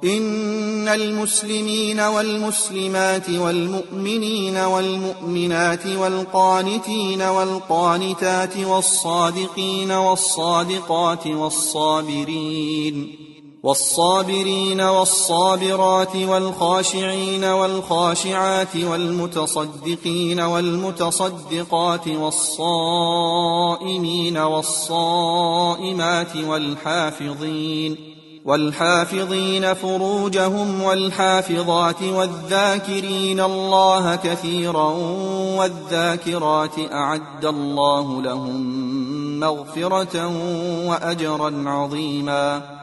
إن المسلمين والمسلمات والمؤمنين والمؤمنات والقانتين والقانتات والصادقين والصادقات والصابرين والصابرات والخاشعين والخاشعات والمتصدقين والمتصدقات والصائمين والصائمات والحافظين فروجهم والحافظات والذاكرين الله كثيرا والذاكرات أعد الله لهم مغفرة وأجرا عظيما.